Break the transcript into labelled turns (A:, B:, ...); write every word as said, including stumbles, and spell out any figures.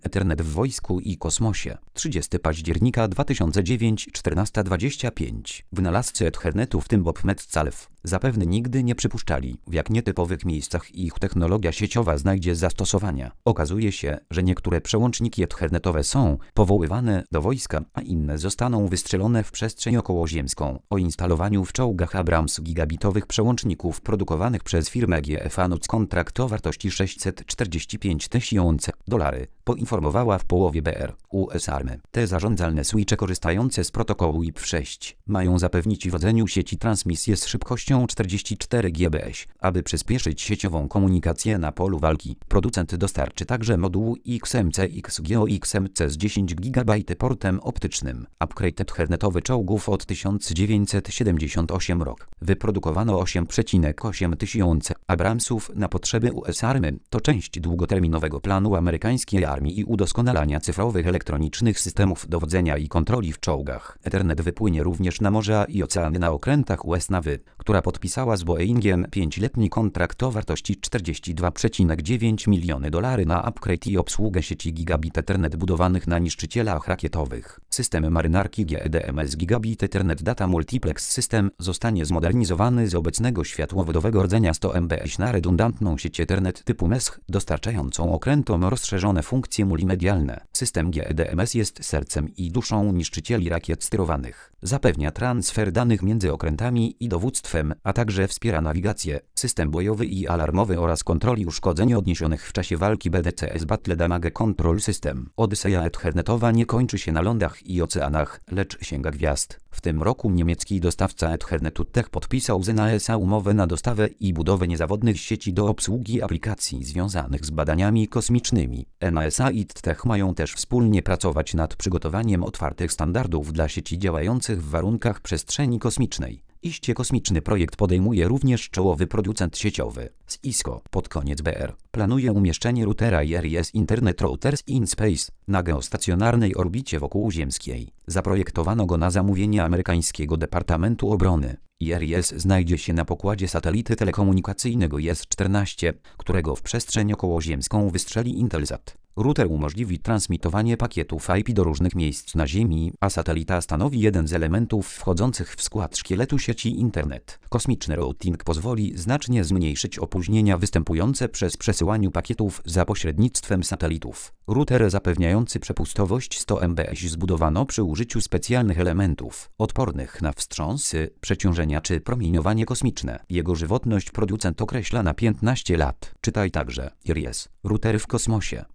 A: Ethernet w wojsku i kosmosie. trzydziestego października dwa tysiące dziewiątego, czternasta dwadzieścia pięć. Wynalazcy Ethernetu, w tym Bob Metcalf, zapewne nigdy nie przypuszczali, w jak nietypowych miejscach ich technologia sieciowa znajdzie zastosowania. Okazuje się, że niektóre przełączniki ethernetowe są powoływane do wojska, a inne zostaną wystrzelone w przestrzeń okołoziemską. O instalowaniu w czołgach Abrams gigabitowych przełączników produkowanych przez firmę G F A N O C kontrakt o wartości sześćset czterdzieści pięć tysięcy dolarów poinformowała w połowie B R U S Army. Te zarządzalne switche korzystające z protokołu I P sześć mają zapewnić wodzeniu sieci transmisję z szybkością czterdzieści cztery gigabitów. Aby przyspieszyć sieciową komunikację na polu walki, producent dostarczy także moduł X M C X G O X M C z dziesięć gigabitów portem optycznym. Upgrade ethernetowy czołgów od tysiąc dziewięćset siedemdziesiąty ósmy rok. Wyprodukowano osiem przecinek osiem tysiąca Abramsów na potrzeby U S Army. To część długoterminowego planu amerykańskiej armii i udoskonalania cyfrowych elektronicznych systemów dowodzenia i kontroli w czołgach. Ethernet wypłynie również na morza i oceany na okrętach U S Navy, która podpisała z Boeingiem pięcioletni kontrakt o wartości czterdzieści dwa przecinek dziewięć miliony dolarów na upgrade i obsługę sieci Gigabit Ethernet budowanych na niszczycielach rakietowych. System marynarki G E D M S Gigabit Ethernet Data Multiplex System zostanie zmodernizowany z obecnego światłowodowego rdzenia sto megabitów na redundantną sieć Ethernet typu M E S H, dostarczającą okrętom rozszerzone funkcje multimedialne. System G E D M S jest sercem i duszą niszczycieli rakiet sterowanych. Zapewnia transfer danych między okrętami i dowództwem, a także wspiera nawigację, system bojowy i alarmowy oraz kontroli uszkodzeń odniesionych w czasie walki B D C S Battle Damage Control System. Odyseja ethernetowa nie kończy się na lądach i oceanach, lecz sięga gwiazd. W tym roku niemiecki dostawca Ethernetu Tech podpisał z N A S A umowę na dostawę i budowę niezawodnych sieci do obsługi aplikacji związanych z badaniami kosmicznymi. N A S A i Tech mają też wspólnie pracować nad przygotowaniem otwartych standardów dla sieci działających w warunkach przestrzeni kosmicznej. Iście kosmiczny projekt podejmuje również czołowy producent sieciowy, Cisco. Pod koniec B R planuje umieszczenie routera I R I S Internet Routers in Space na geostacjonarnej orbicie wokółziemskiej. Zaprojektowano go na zamówienie amerykańskiego Departamentu Obrony. I R I S znajdzie się na pokładzie satelity telekomunikacyjnego I S czternaście, którego w przestrzeń okołoziemską wystrzeli Intelsat. Router umożliwi transmitowanie pakietów I P do różnych miejsc na Ziemi, a satelita stanowi jeden z elementów wchodzących w skład szkieletu sieci Internet. Kosmiczny routing pozwoli znacznie zmniejszyć opóźnienia występujące przez przesyłaniu pakietów za pośrednictwem satelitów. Router zapewniający przepustowość sto megabitów zbudowano przy użyciu specjalnych elementów, odpornych na wstrząsy, przeciążenia czy promieniowanie kosmiczne. Jego żywotność producent określa na piętnaście lat. Czytaj także I R I S. Routery w kosmosie.